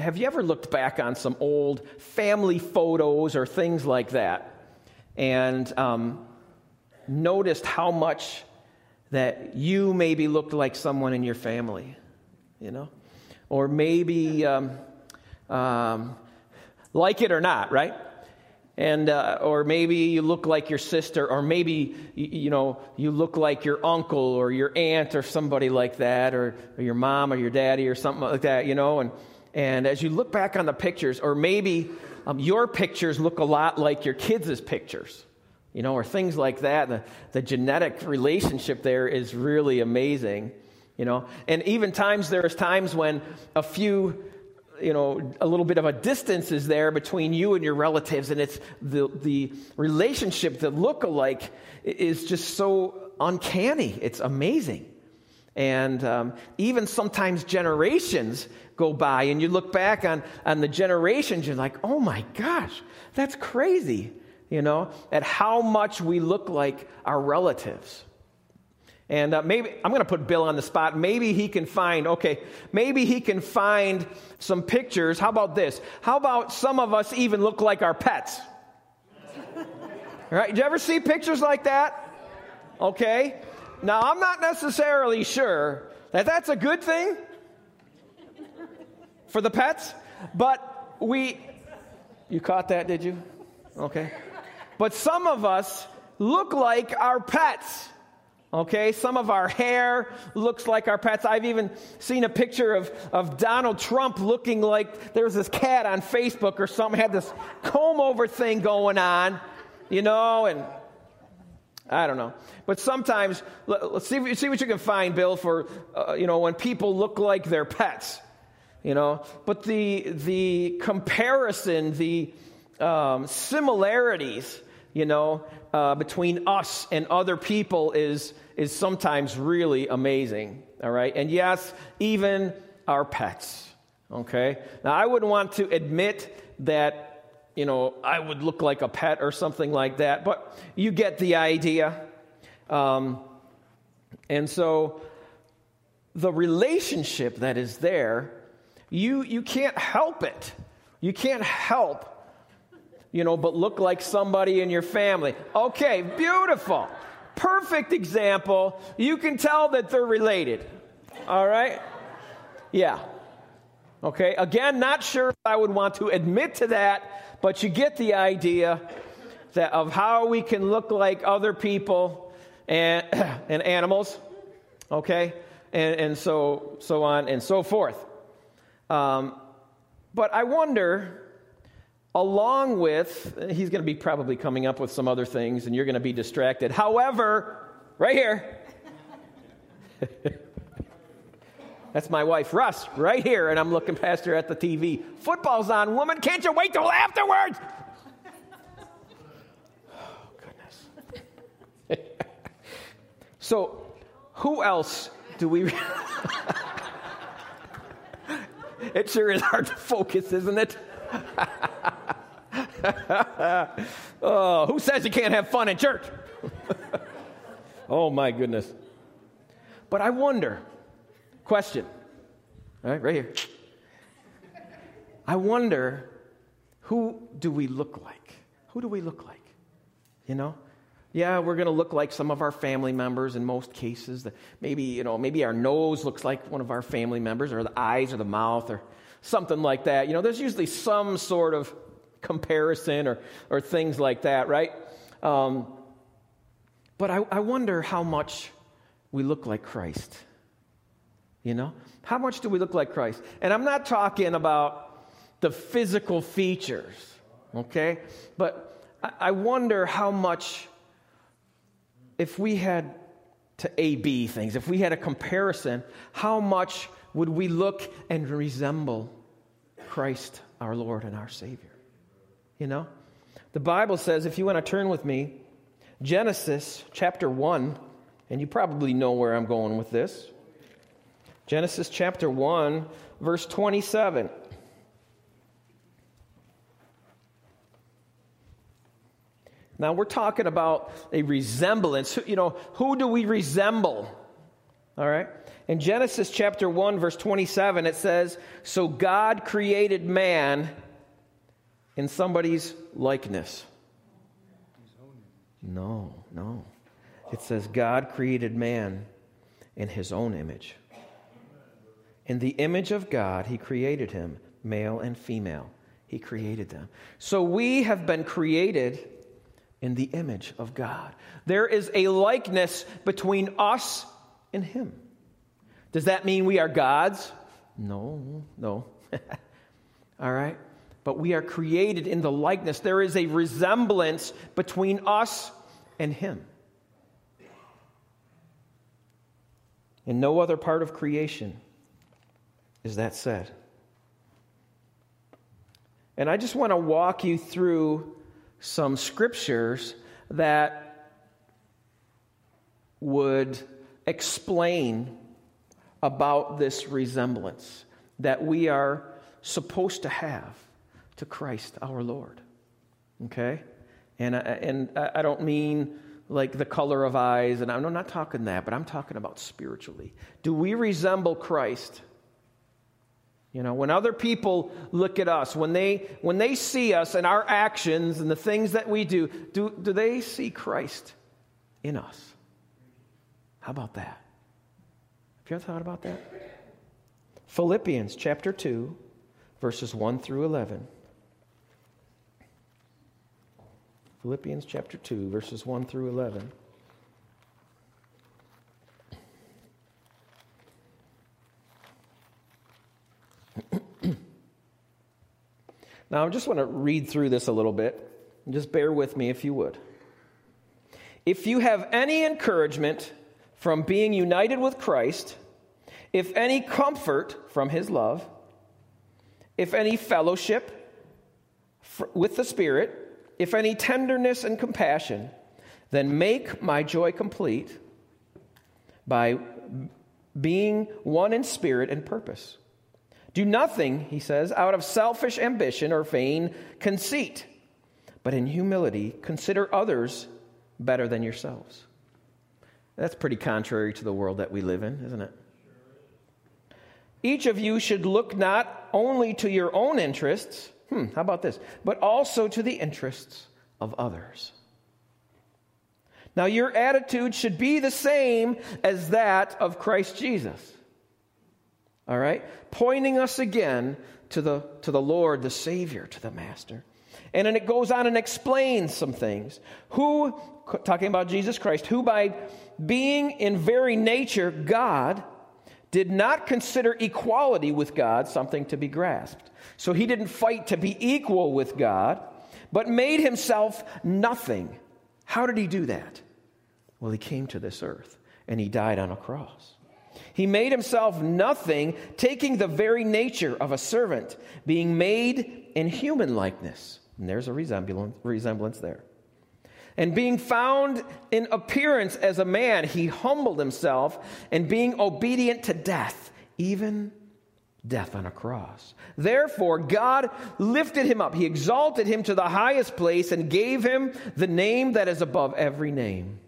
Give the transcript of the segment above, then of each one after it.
have you ever looked back on some old family photos or things like that and noticed how much that you maybe looked like someone in your family, Or maybe like it or not, right? And or maybe you look like your sister, or maybe you look like your uncle or your aunt or somebody like that, or your mom or your daddy or something like that, And as you look back on the pictures, or maybe your pictures look a lot like your kids' pictures, or things like that. The genetic relationship there is really amazing, And even there's times when a little bit of a distance is there between you and your relatives, and it's the relationship, the look-alike is just so uncanny. It's amazing. And even sometimes generations go by, and you look back on the generations, you're like, oh my gosh, that's crazy, at how much we look like our relatives. And maybe I'm going to put Bill on the spot. Maybe he can find some pictures. How about this? How about some of us even look like our pets? Right? Did you ever see pictures like that? Okay. Now, I'm not necessarily sure that that's a good thing for the pets, but you caught that, did you? Okay. But some of us look like our pets. Okay, some of our hair looks like our pets. I've even seen a picture of Donald Trump looking like there's this cat on Facebook or something, had this comb-over thing going on, and I don't know. But sometimes, let's see what you can find, Bill, for, when people look like their pets, But the comparison, the similarities, between us and other people is sometimes really amazing, all right? And yes, even our pets, okay? Now, I wouldn't want to admit that, I would look like a pet or something like that, but you get the idea. And so the relationship that is there, you can't help it. You can't help but look like somebody in your family. Okay, beautiful. Perfect example. You can tell that they're related. All right? Yeah. Okay, again, not sure if I would want to admit to that, but you get the idea of how we can look like other people and animals. Okay? And so on and so forth. But I wonder, along with, he's going to be probably coming up with some other things, and you're going to be distracted. However, right here, that's my wife, Russ, right here, and I'm looking past her at the TV. Football's on, woman. Can't you wait till afterwards? Oh, goodness. So, who else do we... It sure is hard to focus, isn't it? Oh, who says you can't have fun in church? Oh, my goodness. But I wonder, question, all right here. I wonder, who do we look like? Who do we look like? Yeah, we're going to look like some of our family members in most cases. Maybe our nose looks like one of our family members, or the eyes or the mouth or something like that. There's usually some sort of comparison or things like that, right? But I wonder how much we look like Christ. How much do we look like Christ? And I'm not talking about the physical features, okay? But I wonder how much, if we had to A-B things, if we had a comparison, how much would we look and resemble Christ, our Lord and our Savior? The Bible says, if you want to turn with me, Genesis chapter 1, and you probably know where I'm going with this. Genesis chapter 1, verse 27. Now, we're talking about a resemblance. Who do we resemble? All right? In Genesis chapter 1, verse 27, it says, "So God created man in somebody's likeness." No. It says God created man in his own image. In the image of God, he created him, male and female. He created them. So we have been created in the image of God. There is a likeness between us and him. Does that mean we are gods? No. All right? But we are created in the likeness. There is a resemblance between us and him. In no other part of creation is that said. And I just want to walk you through some scriptures that would explain about this resemblance that we are supposed to have to Christ our Lord. Okay? And I don't mean like the color of eyes, and I'm not talking that, but I'm talking about spiritually. Do we resemble Christ? You know, when other people look at us, when they see us and our actions and the things that we do they see Christ in us? How about that? Have you ever thought about that? Philippians chapter 2, verses 1 through 11. Philippians chapter 2, verses 1 through 11. Now, I just want to read through this a little bit. Just bear with me if you would. "If you have any encouragement from being united with Christ, if any comfort from his love, if any fellowship with the Spirit, if any tenderness and compassion, then make my joy complete by being one in spirit and purpose. Do nothing," he says, "out of selfish ambition or vain conceit, but in humility consider others better than yourselves." That's pretty contrary to the world that we live in, isn't it? "Each of you should look not only to your own interests," how about this? "but also to the interests of others. Now your attitude should be the same as that of Christ Jesus." All right? Pointing us again to the Lord, the Savior, to the Master. And then it goes on and explains some things. Who, talking about Jesus Christ, who by being in very nature God, did not consider equality with God something to be grasped. So he didn't fight to be equal with God, but made himself nothing. How did he do that? Well, he came to this earth and he died on a cross. He made himself nothing, taking the very nature of a servant, being made in human likeness. And there's a resemblance there. And being found in appearance as a man, he humbled himself, and being obedient to death, even death on a cross. Therefore, God lifted him up. He exalted him to the highest place and gave him the name that is above every name.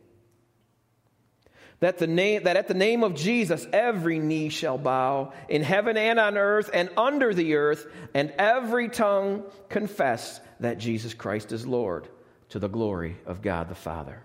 That at the name of Jesus, every knee shall bow in heaven and on earth and under the earth, and every tongue confess that Jesus Christ is Lord, to the glory of God the Father.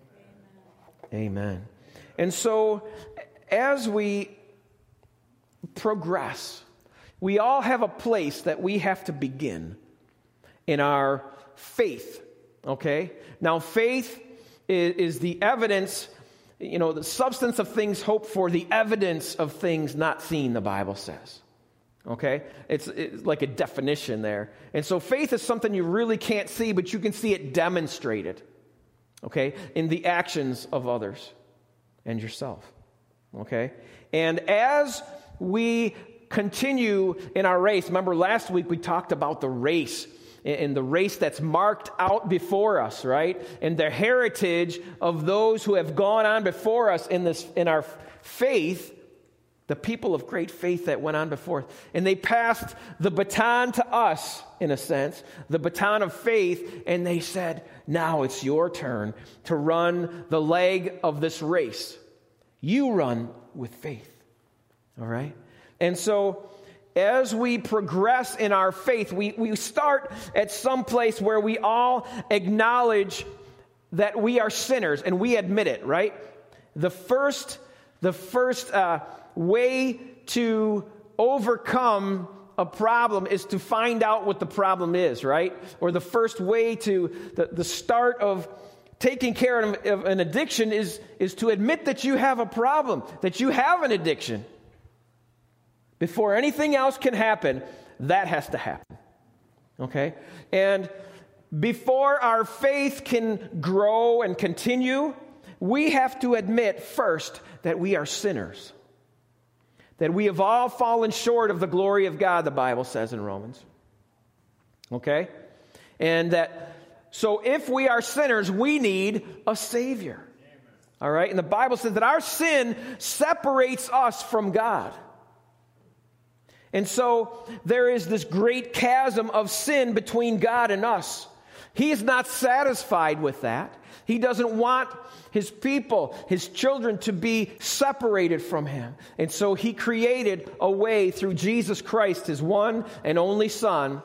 Amen. And so, as we progress, we all have a place that we have to begin in our faith. Okay? Now, faith is the evidence, the substance of things hoped for, the evidence of things not seen, the Bible says. Okay? It's like a definition there. And so faith is something you really can't see, but you can see it demonstrated, okay, in the actions of others and yourself. Okay? And as we continue in our race, remember last week we talked about the race, and the race that's marked out before us, right? And the heritage of those who have gone on before us in our faith, the people of great faith that went on before. And they passed the baton to us, in a sense, the baton of faith, and they said, now it's your turn to run the leg of this race. You run with faith. All right? And so, as we progress in our faith, we start at some place where we all acknowledge that we are sinners, and we admit it, right? The first way to overcome a problem is to find out what the problem is, right? Or the first way to, the start of taking care of an addiction is to admit that you have a problem, that you have an addiction. Before anything else can happen, that has to happen. Okay? And before our faith can grow and continue, we have to admit first that we are sinners. That we have all fallen short of the glory of God, the Bible says in Romans. Okay? And that, so if we are sinners, we need a Savior. All right? And the Bible says that our sin separates us from God. And so there is this great chasm of sin between God and us. He is not satisfied with that. He doesn't want his people, his children, to be separated from him. And so he created a way through Jesus Christ, his one and only Son,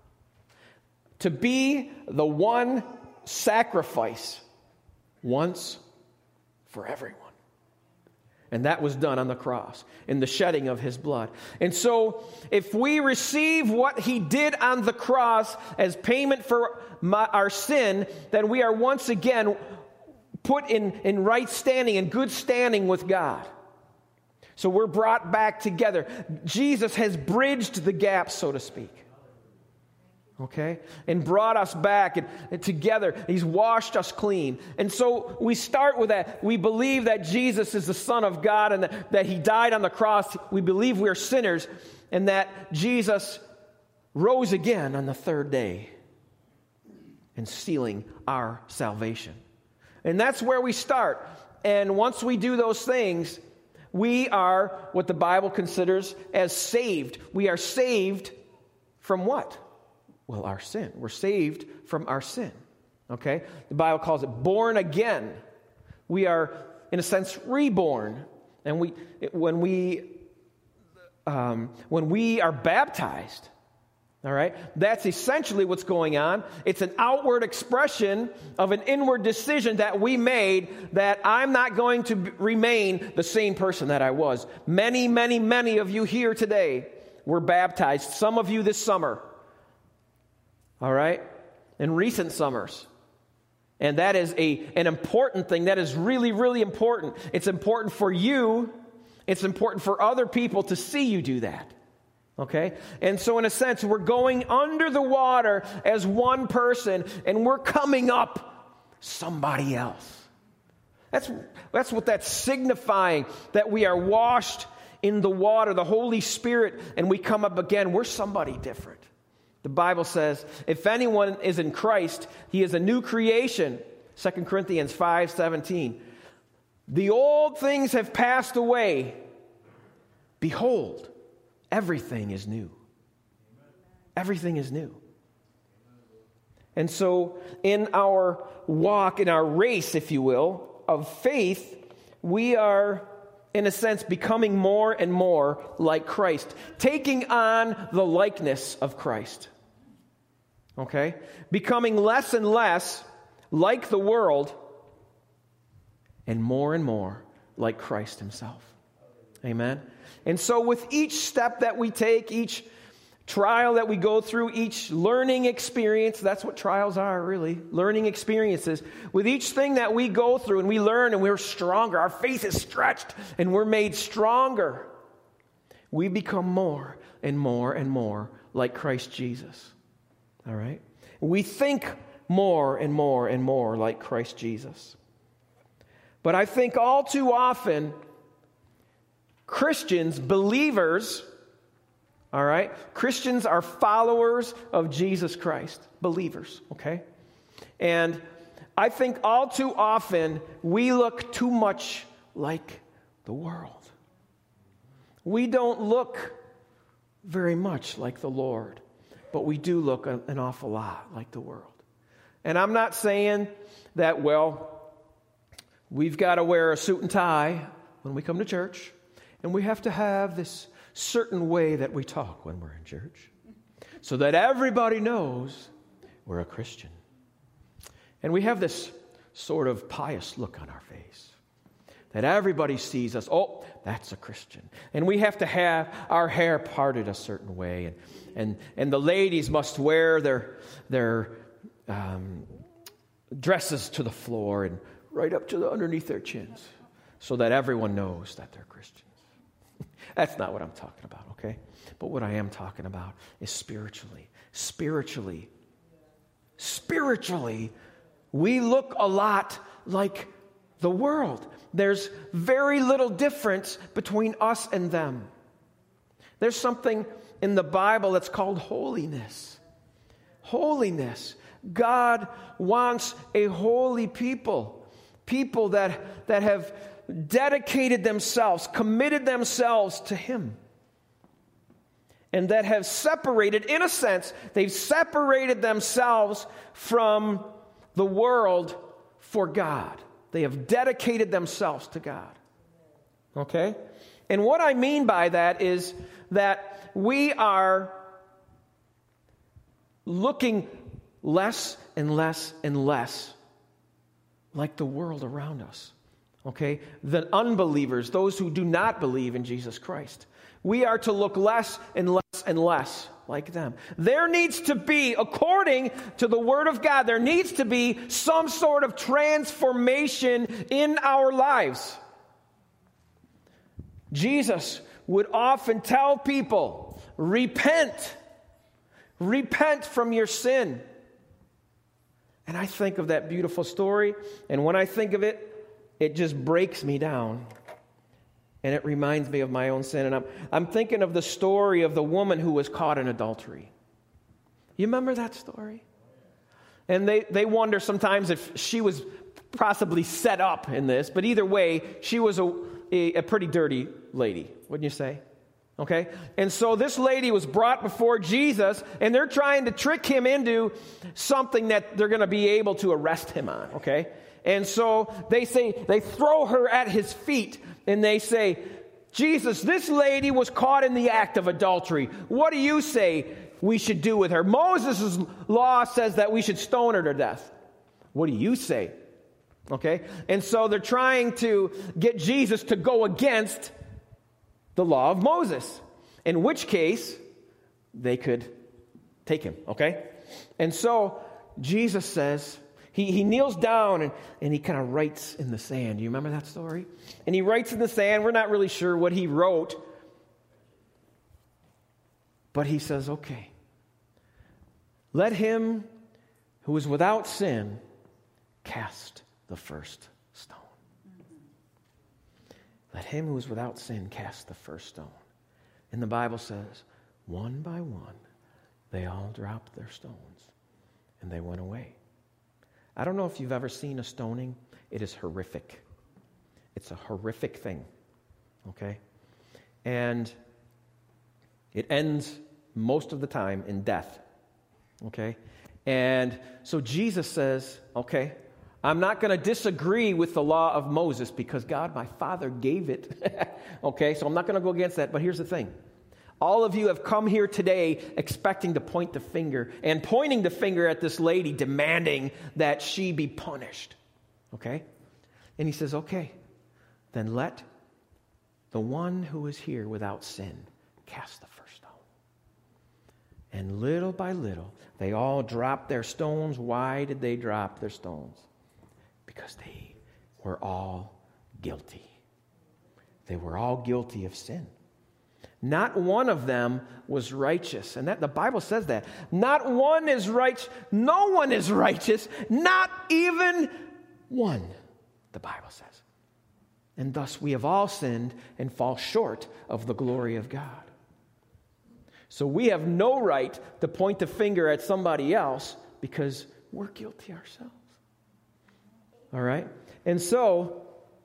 to be the one sacrifice once for everyone. And that was done on the cross, in the shedding of his blood. And so, if we receive what he did on the cross as payment for our sin, then we are once again put in right standing, in good standing with God. So we're brought back together. Jesus has bridged the gap, so to speak. Okay? And brought us back and together. He's washed us clean. And so we start with that. We believe that Jesus is the Son of God and that he died on the cross. We believe we are sinners and that Jesus rose again on the third day and sealing our salvation. And that's where we start. And once we do those things, we are what the Bible considers as saved. We are saved from what? Well, our sin. We're saved from our sin. Okay? The Bible calls it born again. We are, in a sense, reborn. And when we are baptized, all right, that's essentially what's going on. It's an outward expression of an inward decision that we made that I'm not going to remain the same person that I was. Many, many, many of you here today were baptized. Some of you this summer. All right? In recent summers. And that is an important thing. That is really, really important. It's important for you. It's important for other people to see you do that. Okay? And so in a sense, we're going under the water as one person, and we're coming up somebody else. That's what that's signifying, that we are washed in the water, the Holy Spirit, and we come up again. We're somebody different. The Bible says, if anyone is in Christ, he is a new creation. 2 Corinthians 5:17. The old things have passed away. Behold, everything is new. Everything is new. And so, in our walk, in our race, if you will, of faith, we are, in a sense, becoming more and more like Christ, taking on the likeness of Christ. Okay? Becoming less and less like the world and more like Christ himself. Amen? And so with each step that we take, each trial that we go through, each learning experience, that's what trials are really, learning experiences. With each thing that we go through and we learn and we're stronger, our faith is stretched and we're made stronger, we become more and more like Christ Jesus. All right? We think more and more like Christ Jesus. But I think all too often, Christians, believers, all right? Christians are followers of Jesus Christ. Believers, okay? And I think all too often, we look too much like the world. We don't look very much like the Lord, but we do look an awful lot like the world. And I'm not saying that, well, we've got to wear a suit and tie when we come to church, and we have to have this certain way that we talk when we're in church so that everybody knows we're a Christian. And we have this sort of pious look on our face that everybody sees us, oh, that's a Christian. And we have to have our hair parted a certain way, and the ladies must wear their dresses to the floor and right up to underneath their chins so that everyone knows that they're Christians. That's not what I'm talking about, okay? But what I am talking about is spiritually. Spiritually, we look a lot like the world. There's very little difference between us and them. There's something in the Bible that's called holiness. Holiness. God wants a holy people. People that have dedicated themselves, committed themselves to Him. And that have separated, in a sense, they've separated themselves from the world for God. They have dedicated themselves to God. Okay? And what I mean by that is that we are looking less and less and less like the world around us. Okay? The unbelievers, those who do not believe in Jesus Christ. We are to look less and less and less like them. There needs to be, according to the Word of God, there needs to be some sort of transformation in our lives. Jesus would often tell people, repent. Repent from your sin. And I think of that beautiful story, and when I think of it, it just breaks me down. And it reminds me of my own sin. And I'm thinking of the story of the woman who was caught in adultery. You remember that story? And they wonder sometimes if she was possibly set up in this. But either way, she was a pretty dirty lady, wouldn't you say? Okay? And so this lady was brought before Jesus, and they're trying to trick him into something that they're going to be able to arrest him on. Okay? And so they throw her at his feet, and they say, Jesus, this lady was caught in the act of adultery. What do you say we should do with her? Moses' law says that we should stone her to death. What do you say? Okay? And so they're trying to get Jesus to go against the law of Moses, in which case they could take him. Okay? And so Jesus says, He kneels down and he kind of writes in the sand. Do you remember that story? And he writes in the sand. We're not really sure what he wrote. But he says, okay, let him who is without sin cast the first stone. Let him who is without sin cast the first stone. And the Bible says, one by one, they all dropped their stones and they went away. I don't know if you've ever seen a stoning. It is horrific. It's a horrific thing. Okay? And it ends most of the time in death. Okay? And so Jesus says, okay, I'm not going to disagree with the law of Moses because God, my Father, gave it. Okay? So I'm not going to go against that. But here's the thing. All of you have come here today expecting to point the finger and pointing the finger at this lady, demanding that she be punished. Okay? And he says, okay, then let the one who is here without sin cast the first stone. And little by little, they all dropped their stones. Why did they drop their stones? Because they were all guilty. They were all guilty of sin. Not one of them was righteous. And that the Bible says that. Not one is righteous. No one is righteous. Not even one, the Bible says. And thus we have all sinned and fall short of the glory of God. So we have no right to point the finger at somebody else because we're guilty ourselves. All right? And so,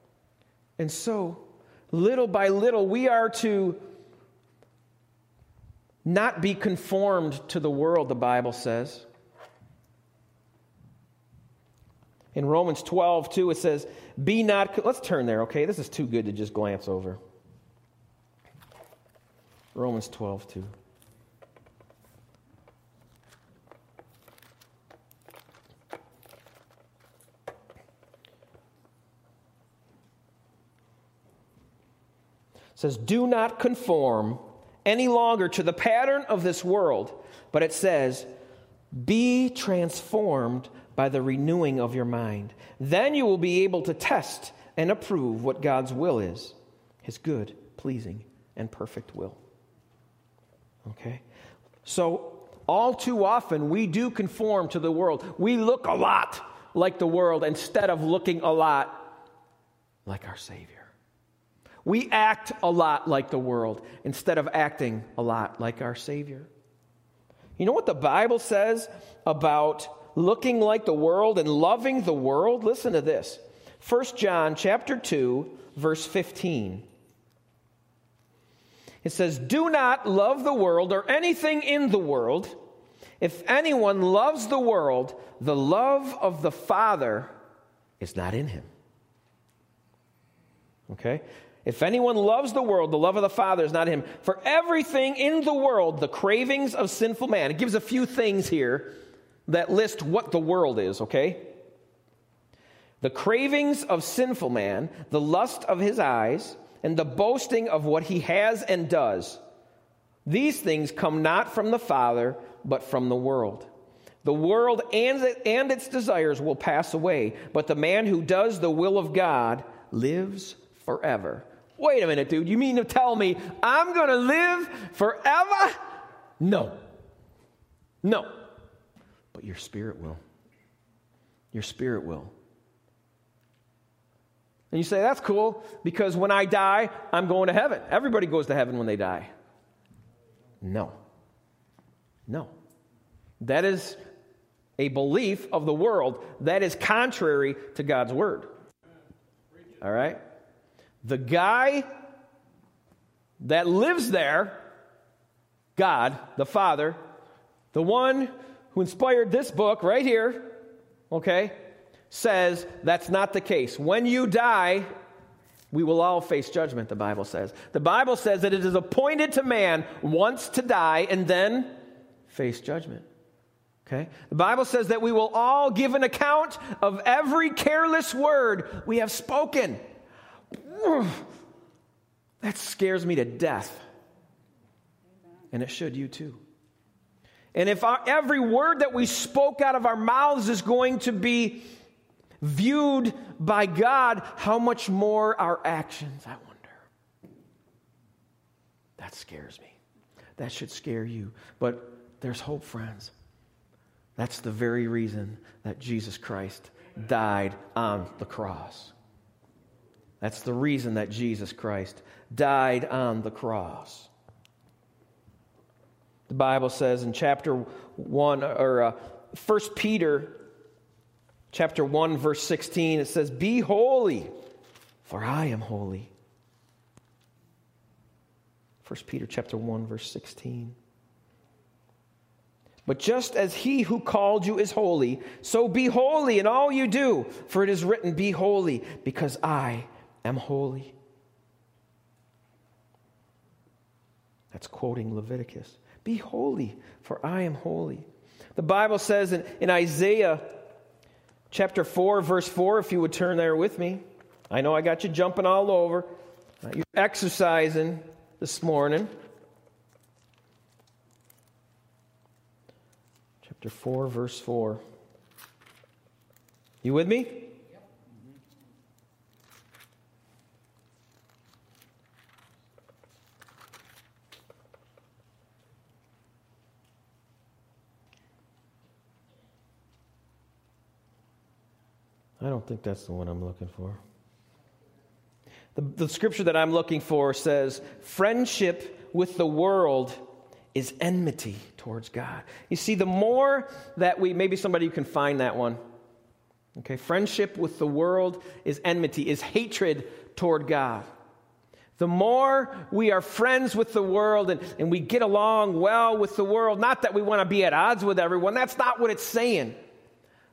little by little, we are to not be conformed to the world, the Bible says. In Romans 12:2, it says, be not, let's turn there, okay? This is too good to just glance over. Romans 12:2. It says, do not conform any longer to the pattern of this world, but it says, be transformed by the renewing of your mind. Then you will be able to test and approve what God's will is, his good, pleasing, and perfect will. Okay? So, all too often, we do conform to the world. We look a lot like the world instead of looking a lot like our Savior. We act a lot like the world instead of acting a lot like our Savior. You know what the Bible says about looking like the world and loving the world? Listen to this. 1 John chapter 2, verse 15. It says, do not love the world or anything in the world. If anyone loves the world, the love of the Father is not in him. Okay? If anyone loves the world, the love of the Father is not in him. For everything in the world, the cravings of sinful man. It gives a few things here that list what the world is, okay? The cravings of sinful man, the lust of his eyes, and the boasting of what he has and does. These things come not from the Father, but from the world. The world and its desires will pass away, but the man who does the will of God lives forever. Wait a minute, dude. You mean to tell me I'm going to live forever? No. No. But your spirit will. Your spirit will. And you say, that's cool, because when I die, I'm going to heaven. Everybody goes to heaven when they die. No. No. That is a belief of the world that is contrary to God's word. All right? The guy that lives there, God, the Father, the one who inspired this book right here, okay, says that's not the case. When you die, we will all face judgment, the Bible says. The Bible says that it is appointed to man once to die and then face judgment. Okay? The Bible says that we will all give an account of every careless word we have spoken. That scares me to death. And it should you too. And if every word that we spoke out of our mouths is going to be viewed by God, how much more our actions, I wonder. That scares me. That should scare you. But there's hope, friends. That's the very reason that Jesus Christ died on the cross. That's the reason that Jesus Christ died on the cross. The Bible says in chapter 1, or 1 Peter chapter 1, verse 16, it says, be holy, for I am holy. 1 Peter chapter 1, verse 16. But just as he who called you is holy, so be holy in all you do, for it is written, be holy, because I am holy. That's quoting Leviticus. Be holy, for I am holy. The Bible says in Isaiah chapter 4, verse 4, if you would turn there with me. I know I got you jumping all over. You're exercising this morning. Chapter 4, verse 4. You with me? I don't think that's the one I'm looking for. The scripture that I'm looking for says, friendship with the world is enmity towards God. You see, the more that maybe somebody can find that one. Okay, friendship with the world is enmity, is hatred toward God. The more we are friends with the world and we get along well with the world, not that we want to be at odds with everyone, that's not what it's saying.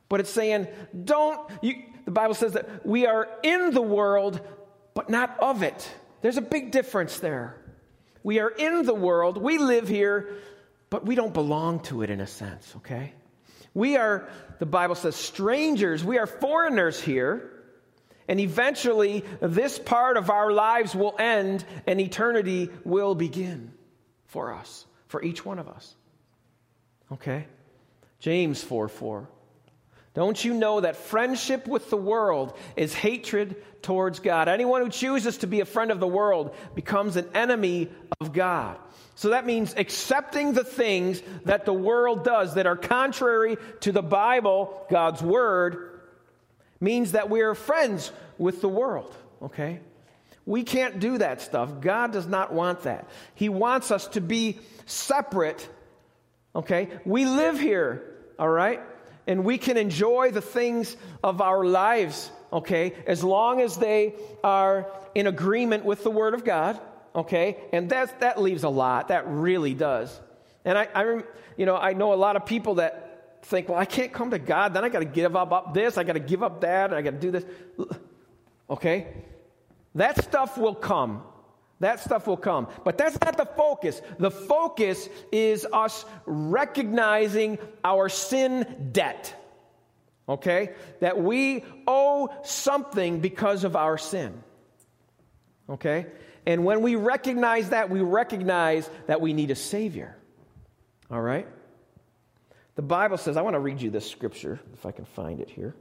But it's saying, the Bible says that we are in the world, but not of it. There's a big difference there. We are in the world, we live here, but we don't belong to it in a sense, okay? We are, the Bible says, strangers. We are foreigners here. And eventually, this part of our lives will end and eternity will begin for us, for each one of us. Okay? James 4:4. Don't you know that friendship with the world is hatred towards God? Anyone who chooses to be a friend of the world becomes an enemy of God. So that means accepting the things that the world does that are contrary to the Bible, God's Word, means that we are friends with the world, okay? We can't do that stuff. God does not want that. He wants us to be separate, okay? We live here, all right? And we can enjoy the things of our lives, okay, as long as they are in agreement with the Word of God, okay? And that leaves a lot. That really does. And I know a lot of people that think, well, I can't come to God, then I got to give up this, I got to give up that, and I got to do this. Okay? That stuff will come. That stuff will come. But that's not the focus. The focus is us recognizing our sin debt. Okay? That we owe something because of our sin. Okay? And when we recognize that, we recognize that we need a Savior. All right? The Bible says, I want to read you this scripture, if I can find it here.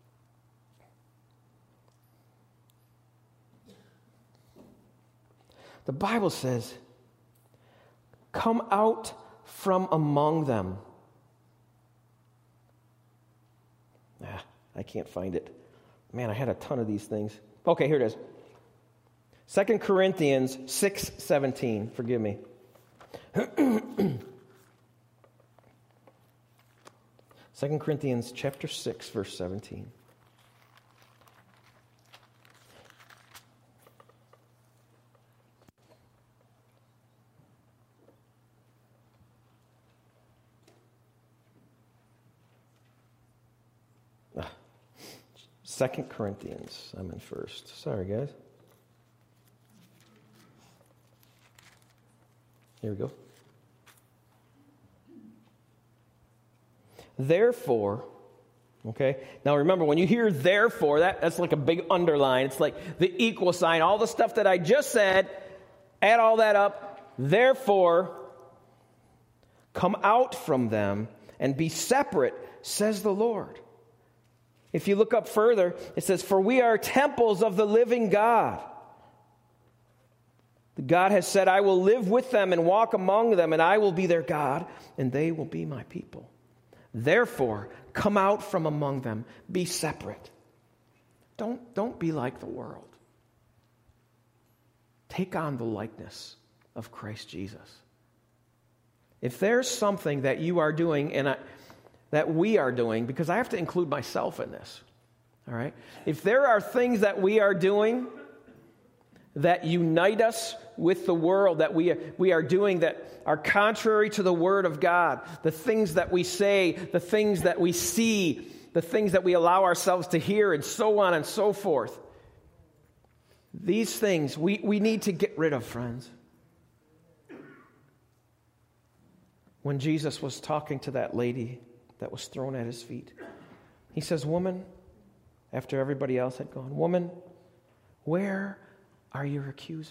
The Bible says, come out from among them. I can't find it. Man, I had a ton of these things. Okay, here it is. 2 Corinthians 6:17. Forgive me. 2 Corinthians chapter 6, verse 17. Second Corinthians. I'm in first. Sorry, guys. Here we go. Therefore, okay? Now remember, when you hear therefore, that's like a big underline. It's like the equal sign. All the stuff that I just said, add all that up. Therefore, come out from them and be separate, says the Lord. If you look up further, it says, for we are temples of the living God. God has said, I will live with them and walk among them, and I will be their God, and they will be my people. Therefore, come out from among them. Be separate. Don't be like the world. Take on the likeness of Christ Jesus. If there's something that you are doing, that we are doing, because I have to include myself in this, all right? If there are things that we are doing that unite us with the world, that we are doing that are contrary to the Word of God, the things that we say, the things that we see, the things that we allow ourselves to hear, and so on and so forth. These things we need to get rid of, friends. When Jesus was talking to that lady that was thrown at his feet, he says, woman, after everybody else had gone, woman, where are your accusers?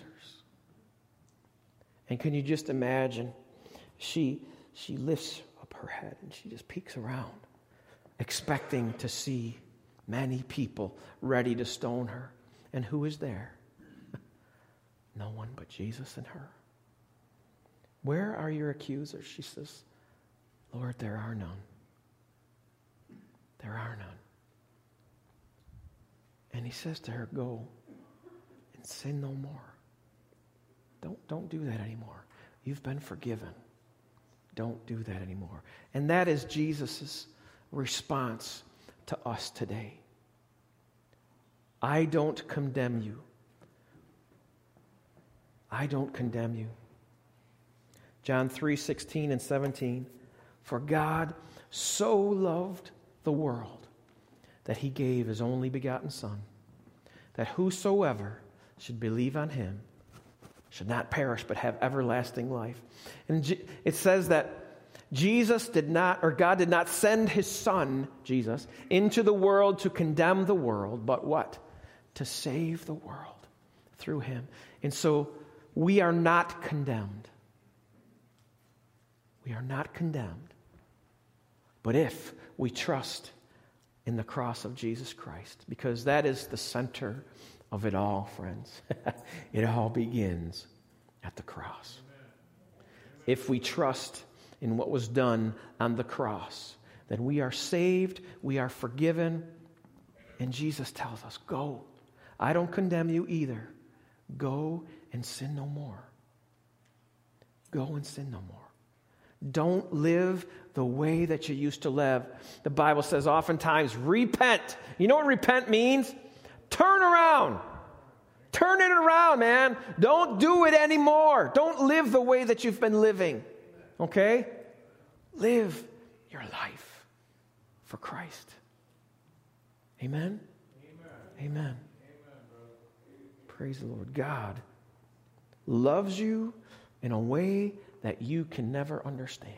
And can you just imagine, she lifts up her head and she just peeks around, expecting to see many people ready to stone her. And who is there? No one but Jesus and her. Where are your accusers? She says, Lord, there are none. There are none. And he says to her, go and sin no more. Don't do that anymore. You've been forgiven. Don't do that anymore. And that is Jesus' response to us today. I don't condemn you. I don't condemn you. John 3:16 and 17. For God so loved the world that he gave his only begotten Son, that whosoever should believe on him should not perish but have everlasting life. And it says that God did not send his Son, Jesus, into the world to condemn the world, but what? To save the world through him. And so we are not condemned. We are not condemned. But if we trust in the cross of Jesus Christ, because that is the center of it all, friends. It all begins at the cross. If we trust in what was done on the cross, then we are saved, we are forgiven, and Jesus tells us, go. I don't condemn you either. Go and sin no more. Go and sin no more. Don't live the way that you used to live. The Bible says oftentimes, repent. You know what repent means? Turn around. Turn it around, man. Don't do it anymore. Don't live the way that you've been living. Okay? Live your life for Christ. Amen? Amen. Praise the Lord. God loves you in a way that you can never understand.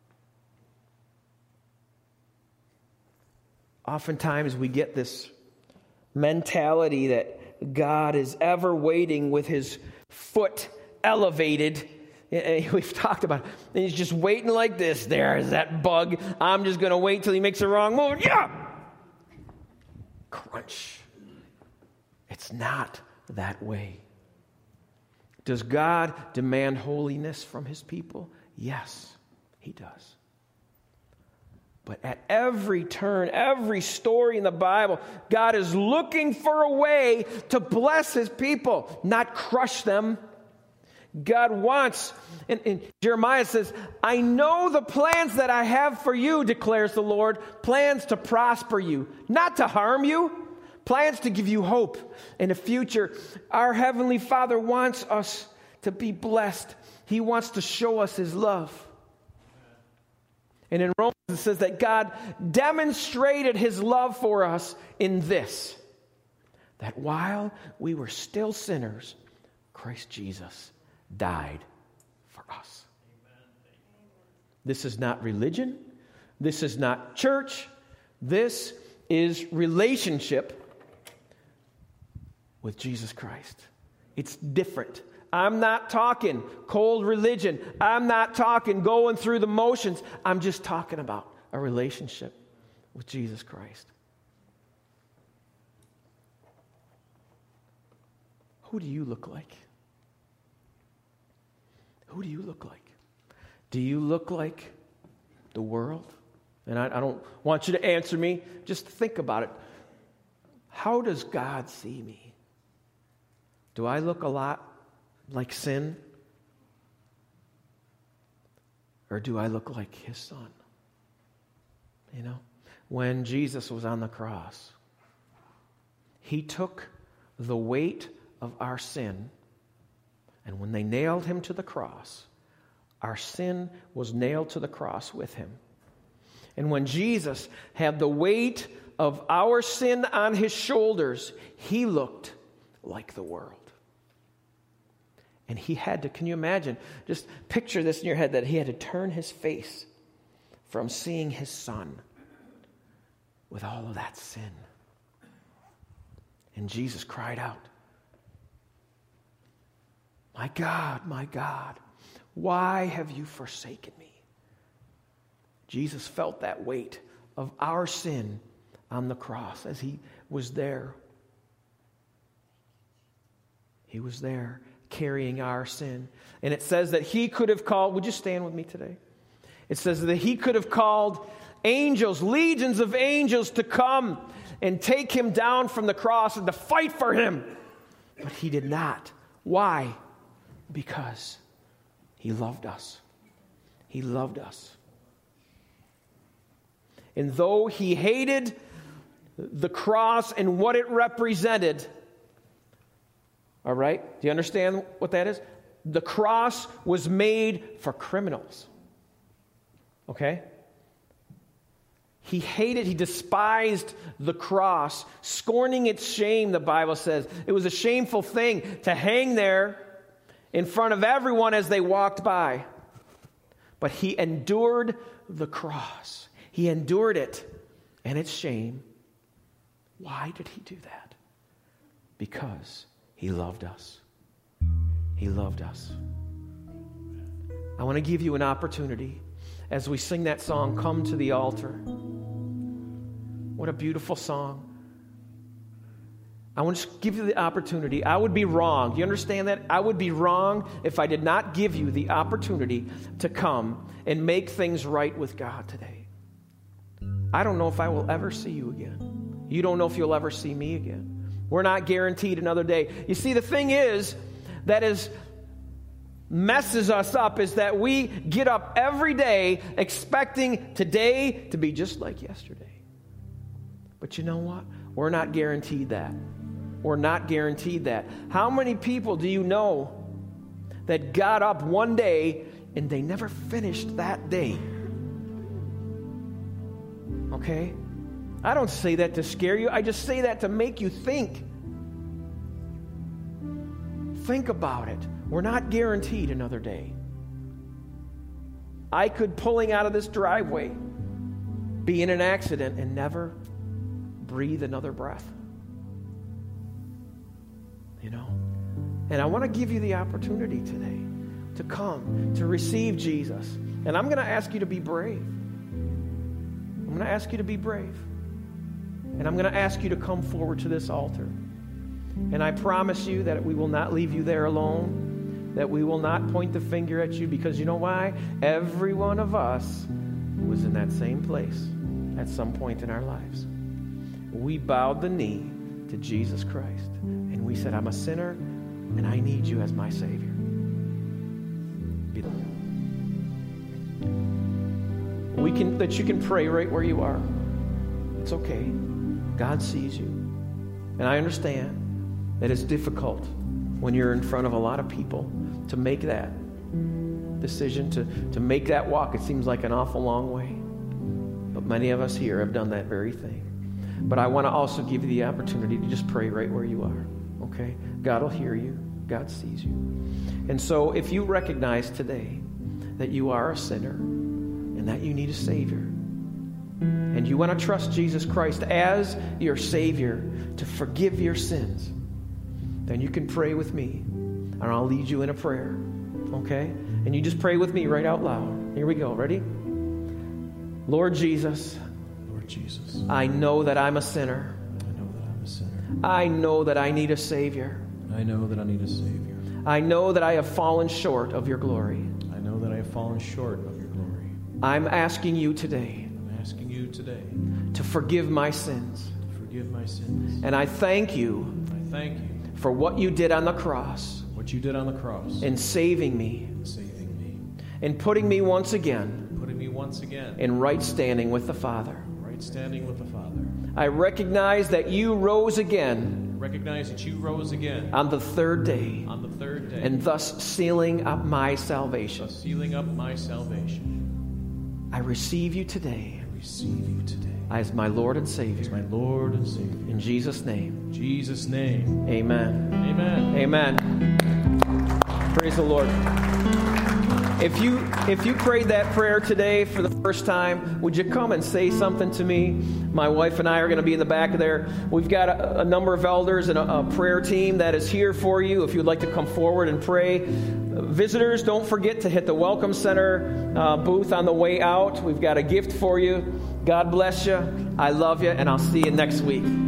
Oftentimes we get this mentality that God is ever waiting with his foot elevated. We've talked about it. And he's just waiting like this. There's that bug. I'm just going to wait till he makes the wrong move. Yeah! Crunch. It's not that way. Does God demand holiness from his people? Yes, he does. But at every turn, every story in the Bible, God is looking for a way to bless his people, not crush them. God wants, and Jeremiah says, I know the plans that I have for you, declares the Lord, plans to prosper you, not to harm you, plans to give you hope in the future. Our Heavenly Father wants us to be blessed. He wants to show us his love. And in Romans it says that God demonstrated his love for us in this, that while we were still sinners, Christ Jesus died for us. This is not religion. This is not church. This is relationship with Jesus Christ. It's different. I'm not talking cold religion. I'm not talking going through the motions. I'm just talking about a relationship with Jesus Christ. Who do you look like? Who do you look like? Do you look like the world? And I don't want you to answer me. Just think about it. How does God see me? Do I look a lot like sin? Or do I look like his Son? You know, when Jesus was on the cross, he took the weight of our sin, and when they nailed him to the cross, our sin was nailed to the cross with him. And when Jesus had the weight of our sin on his shoulders, he looked like the world. And he had to, can you imagine? Just picture this in your head, that he had to turn his face from seeing his Son with all of that sin. And Jesus cried out, my God, why have you forsaken me? Jesus felt that weight of our sin on the cross as he was there. He was there carrying our sin. And it says that he could have called, would you stand with me today? It says that he could have called angels, legions of angels to come and take him down from the cross and to fight for him. But he did not. Why? Because he loved us. He loved us. And though he hated the cross and what it represented, all right? Do you understand what that is? The cross was made for criminals. Okay? He hated, he despised the cross, scorning its shame, the Bible says. It was a shameful thing to hang there in front of everyone as they walked by. But he endured the cross. He endured it and its shame. Why did he do that? Because he loved us. He loved us. I want to give you an opportunity as we sing that song, Come to the Altar. What a beautiful song. I want to give you the opportunity. I would be wrong. Do you understand that? I would be wrong if I did not give you the opportunity to come and make things right with God today. I don't know if I will ever see you again. You don't know if you'll ever see me again. We're not guaranteed another day. You see, the thing is, that is messes us up is that we get up every day expecting today to be just like yesterday. But you know what? We're not guaranteed that. We're not guaranteed that. How many people do you know that got up one day and they never finished that day? Okay? I don't say that to scare you. I just say that to make you think. Think about it. We're not guaranteed another day. I could, pulling out of this driveway, be in an accident and never breathe another breath. You know? And I want to give you the opportunity today to come, to receive Jesus. And I'm going to ask you to be brave. I'm going to ask you to be brave. And I'm going to ask you to come forward to this altar. And I promise you that we will not leave you there alone, that we will not point the finger at you, because you know why? Every one of us was in that same place at some point in our lives. We bowed the knee to Jesus Christ, and we said, I'm a sinner, and I need you as my Savior. That you can pray right where you are. It's okay. God sees you. And I understand that it's difficult when you're in front of a lot of people to make that decision, to make that walk. It seems like an awful long way. But many of us here have done that very thing. But I want to also give you the opportunity to just pray right where you are. Okay? God will hear you. God sees you. And so if you recognize today that you are a sinner and that you need a Savior, and you want to trust Jesus Christ as your Savior to forgive your sins, then you can pray with me, and I'll lead you in a prayer, okay? And you just pray with me right out loud. Here we go. Ready? Lord Jesus, I know that I'm a sinner. I know that I need a Savior. I know that I need a Savior. I know that I have fallen short of your glory. I know that I have fallen short of your glory. I'm asking you today to forgive my sins. And I thank you for what you did on the cross. In saving me. And putting me once again in right standing with the Father. I recognize that you rose again on the third day. And thus sealing up my salvation. I receive you today. As my Lord and Savior. In Jesus' name. Amen. Amen. Praise the Lord. If you prayed that prayer today for the first time, would you come and say something to me? My wife and I are going to be in the back of there. We've got a number of elders and a prayer team that is here for you if you'd like to come forward and pray. Visitors, don't forget to hit the Welcome Center booth on the way out. We've got a gift for you. God bless you. I love you, and I'll see you next week.